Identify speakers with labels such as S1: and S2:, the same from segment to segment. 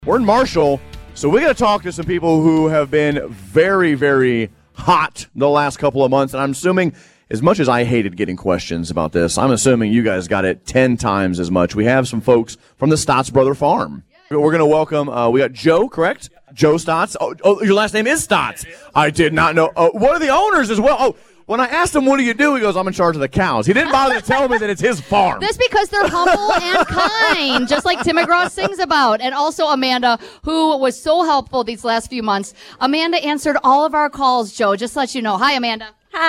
S1: We're in Marshall, so we got to talk to some people who have been very, very hot the last couple of months. And I'm assuming, as much as I hated getting questions about this, I'm assuming you guys got it 10 times as much. We have some folks from the Stotts Brother Farm. We're going to welcome, we got Joe, correct? Joe Stotts. Oh, your last name is Stotts. I did not know. One of the owners as well. Oh, when I asked him, what do you do? He goes, I'm in charge of the cows. He didn't bother to tell me that it's his farm.
S2: That's because they're humble and kind, just like Tim McGraw sings about. And also Amanda, who was so helpful these last few months. Amanda answered all of our calls, Joe, just to let you know. Hi, Amanda.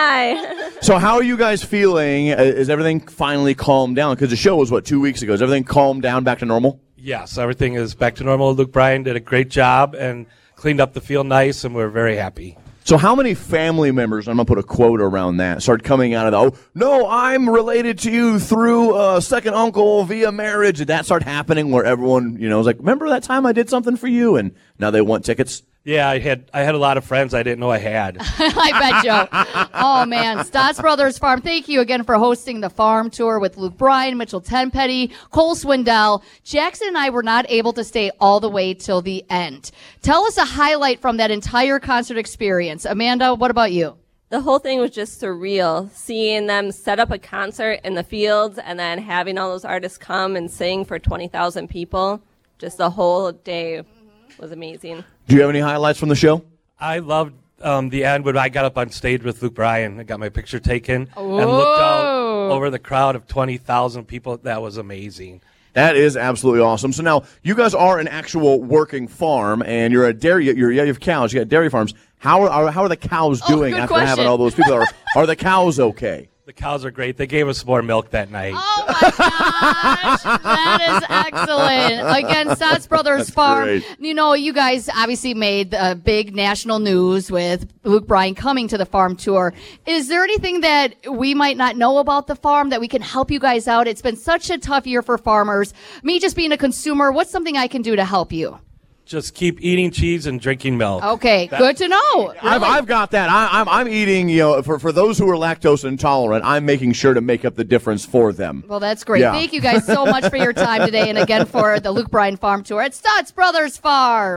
S3: Hi.
S1: So how are you guys feeling? Is everything finally calmed down? Because the show was, 2 weeks ago? Is everything calmed down, back to normal?
S4: Yes, everything is back to normal. Luke Bryan did a great job and cleaned up the field nice, and we're very happy.
S1: So how many family members, I'm going to put a quote around that, start coming out of no, I'm related to you through a second uncle via marriage? Did that start happening where everyone, was like, remember that time I did something for you? And now they want tickets?
S4: Yeah, I had a lot of friends I didn't know I had.
S2: I bet, Joe. Oh, man. Stotts Brothers Farm, thank you again for hosting the farm tour with Luke Bryan, Mitchell Tenpenny, Cole Swindell. Jackson and I were not able to stay all the way till the end. Tell us a highlight from that entire concert experience. Amanda, what about you?
S3: The whole thing was just surreal, seeing them set up a concert in the fields and then having all those artists come and sing for 20,000 people. Just the whole day was amazing.
S1: Do you have any highlights from the show?
S4: I loved the end when I got up on stage with Luke Bryan. I got my picture taken
S2: Whoa.
S4: and looked out over the crowd of 20,000 people. That was amazing.
S1: That is absolutely awesome. So now you guys are an actual working farm, and you're a dairy. You have cows. You got dairy farms. How are the cows doing after having all those people? Are the cows okay?
S4: The cows are great. They gave us more milk that night.
S2: Oh, my gosh. That is excellent. Again, Stotts Brothers Farm.
S1: Great.
S2: You guys obviously made big national news with Luke Bryan coming to the farm tour. Is there anything that we might not know about the farm that we can help you guys out? It's been such a tough year for farmers. Me just being a consumer, what's something I can do to help you?
S4: Just keep eating cheese and drinking milk.
S2: Okay, good to know.
S1: I've got that. I'm eating, for those who are lactose intolerant, I'm making sure to make up the difference for them.
S2: Well, that's great.
S1: Yeah.
S2: Thank you guys so much for your time today, and again for the Luke Bryan Farm Tour at Stotts Brothers Farm.